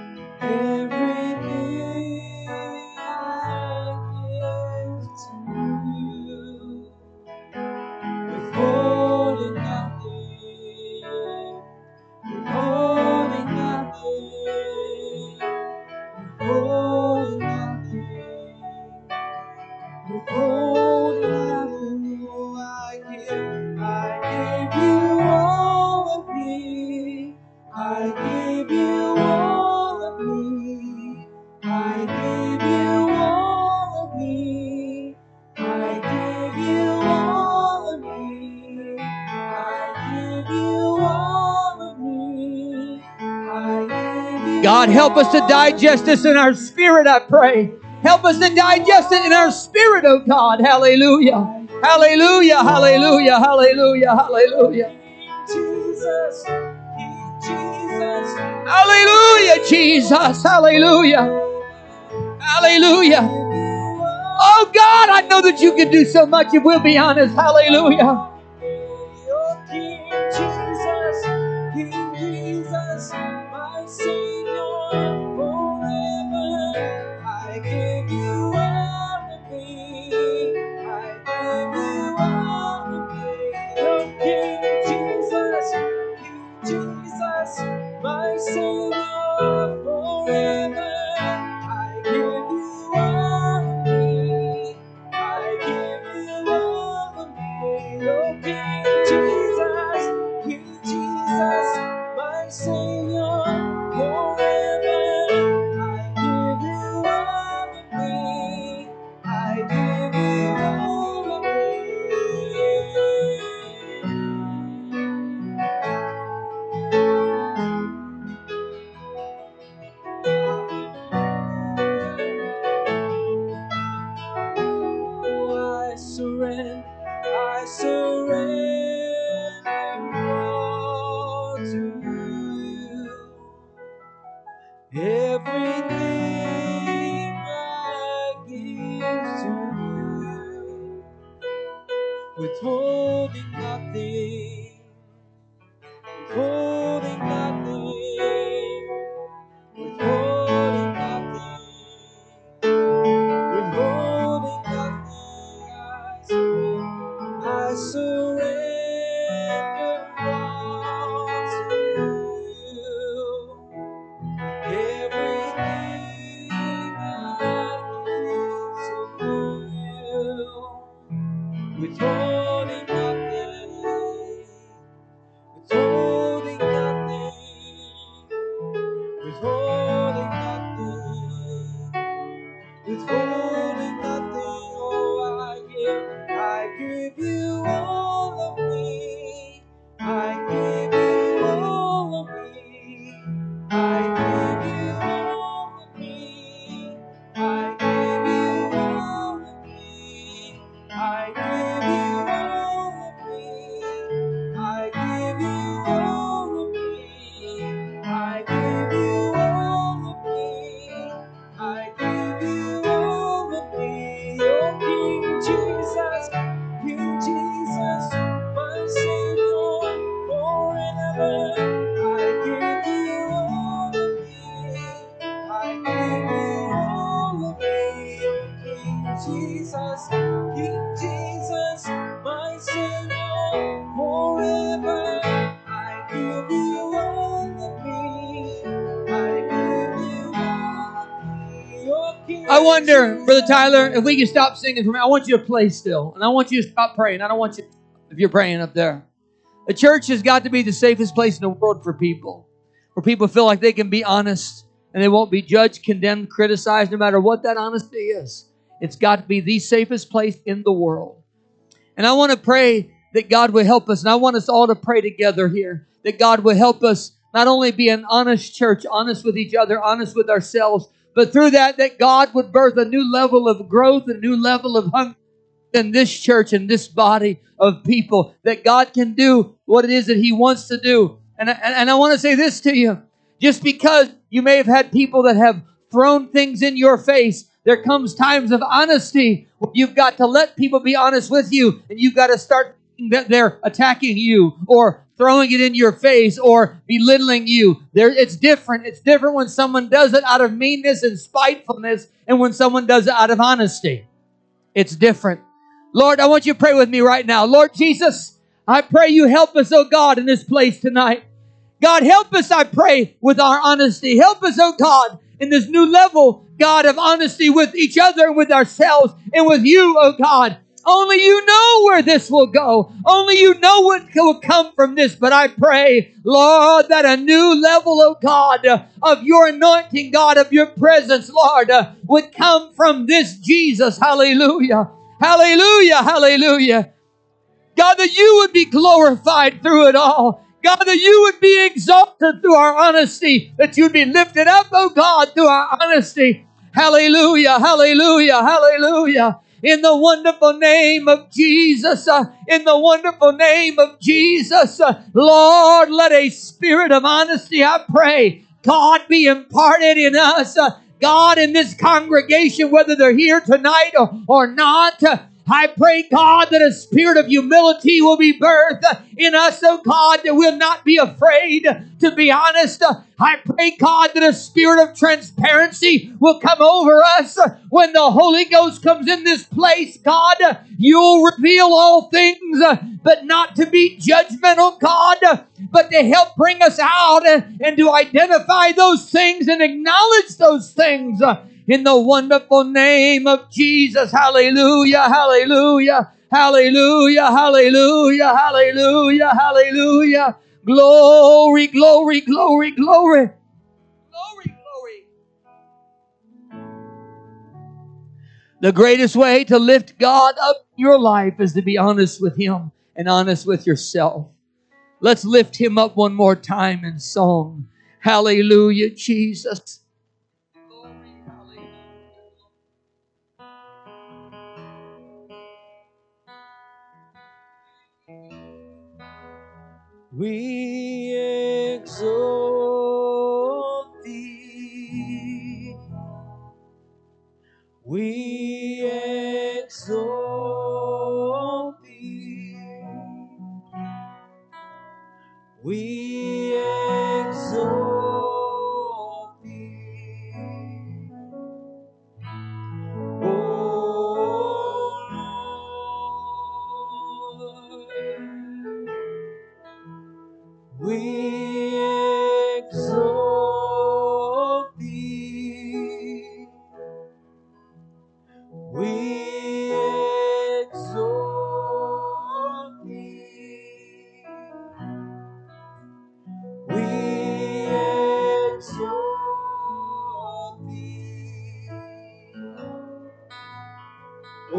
I give you all of me. I give you all of me. I give you all of me. I give you all of me. I give you God, help us to digest this in our spirit, I pray. Help us to digest it in our spirit, oh God. Hallelujah. Hallelujah, hallelujah, hallelujah, hallelujah. Jesus, King Jesus, Hallelujah, Jesus. Hallelujah. Hallelujah. Oh God, I know that you can do so much if we'll be honest. Hallelujah. your King Jesus, King Jesus, my Savior forever. I give you all of me. I give you all of me. Oh, King Jesus, King Jesus, my Savior forever. I give you all of me. I give you all of me. Oh, King Jesus, King Jesus, my Savior forever. I give you all of me. I give you all of Oh, I surrender, I surrender all to you. Everything I give to you, withholding nothing, withholding nothing, withholding nothing, withholding nothing. I surrender, I surrender all to you. Everything I give to you, withholding nothing, withholding nothing, withholding nothing, withholding nothing. Oh, I give, I give you all of me. I give you all of me. I give you all of me. I give you all of me. I give you all of me. I give you all of me. I give you all of me. I give you all of me. Oh, King Jesus, King Jesus, my Savior forever. I give you all of me. I give you all of me. Oh, King Jesus, King Jesus, my Savior forever. I give you all of me. I give you all of me. Oh, King I wonder, Jesus. Brother Tyler, if we can stop singing for me. I want you to play still. And I want you to stop praying. I don't want you, if you're praying up there. The church has got to be the safest place in the world for people, where people feel like they can be honest and they won't be judged, condemned, criticized, no matter what that honesty is. It's got to be the safest place in the world. And I want to pray that God will help us, and I want us all to pray together here, that God will help us not only be an honest church, honest with each other, honest with ourselves, but through that, that God would birth a new level of growth, a new level of hunger in this church and this body of people, that God can do what it is that He wants to do. And I, and I want to say this to you. Just because you may have had people that have thrown things in your face, there comes times of honesty where you've got to let people be honest with you, and you've got to start thinking that they're attacking you or throwing it in your face or belittling you. There, it's different. It's different when someone does it out of meanness and spitefulness and when someone does it out of honesty. It's different. Lord, I want you to pray with me right now. Lord Jesus, I pray you help us, oh God, in this place tonight. God, help us, I pray, with our honesty. Help us, oh God, in this new level, God, of honesty with each other and with ourselves and with you, oh God. Only you know where this will go. Only you know what will come from this. But I pray, Lord, that a new level of God, uh, of your anointing, God, of your presence, Lord, uh, would come from this Jesus. Hallelujah. Hallelujah. Hallelujah. God, that you would be glorified through it all. God, that you would be exalted through our honesty, that you'd be lifted up, oh God, through our honesty. Hallelujah, hallelujah, hallelujah. In the wonderful name of Jesus, uh, in the wonderful name of Jesus, uh, Lord, let a spirit of honesty, I pray, God, be imparted in us. Uh, God, in this congregation, whether they're here tonight or, or not, uh, I pray, God, that a spirit of humility will be birthed in us, oh God, that we'll not be afraid to be honest. I pray, God, that a spirit of transparency will come over us when the Holy Ghost comes in this place. God, you'll reveal all things, but not to be judgmental, God, but to help bring us out and to identify those things and acknowledge those things. In the wonderful name of Jesus. Hallelujah, hallelujah, hallelujah, hallelujah, hallelujah, hallelujah. Glory, glory, glory, glory. Glory, glory. The greatest way to lift God up in your life is to be honest with Him and honest with yourself. Let's lift Him up one more time in song. Hallelujah, Jesus. We exalt thee. We exalt thee. We exalt thee. O Lord. We exalt thee. We exalt thee. We exalt thee. O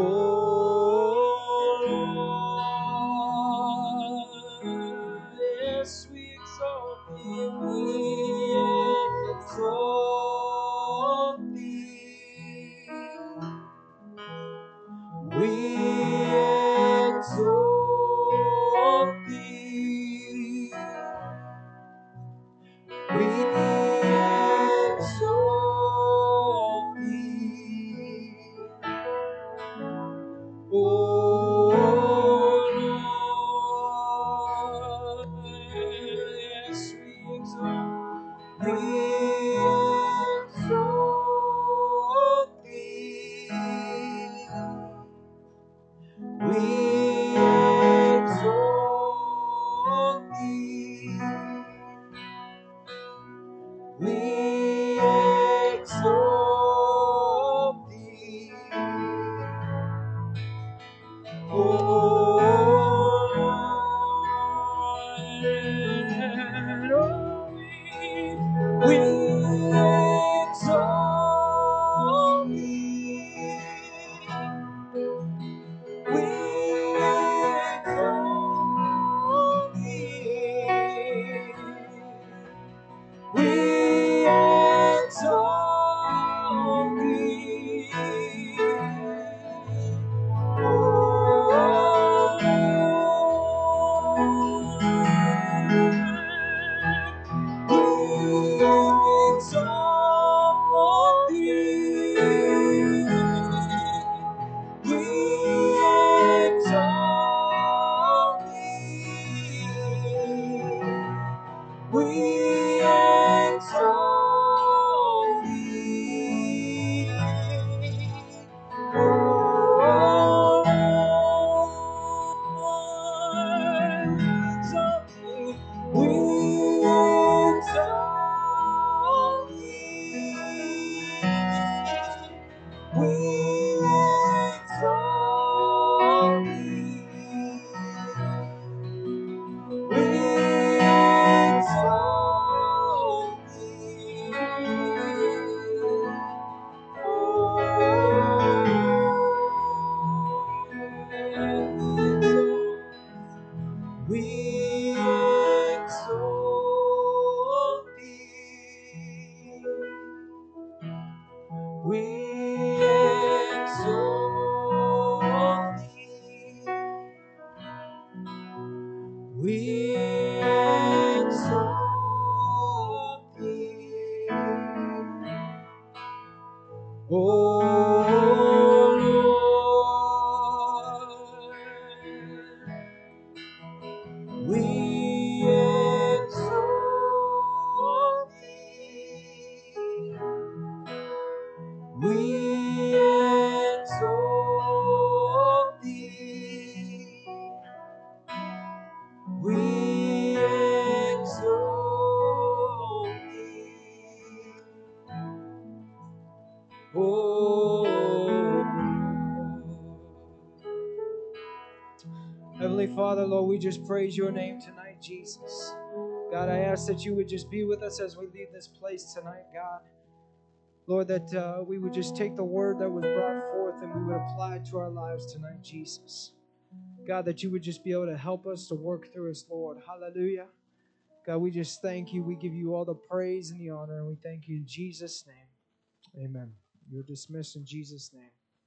Lord, yes, we exalt thee. We exalt thee. We exalt thee. We exalt thee. O Lord, yes, we exalt thee. We exalt thee. We exalt thee. We exalt thee. O Lord, oh, we, we exalt thee. We exalt thee. We exalt thee. O Lord, we We exalt thee. We exalt thee. Oh Lord, we exalt thee. We exalt thee. We exalt thee. Oh Heavenly Father, Lord, we just praise your name tonight, Jesus. God, I ask that you would just be with us as we leave this place tonight, God. Lord, that uh, we would just take the word that was brought forth and we would apply it to our lives tonight, Jesus. God, that you would just be able to help us to work through us, Lord. Hallelujah. God, we just thank you. We give you all the praise and the honor, and we thank you in Jesus' name. Amen. You're dismissed in Jesus' name.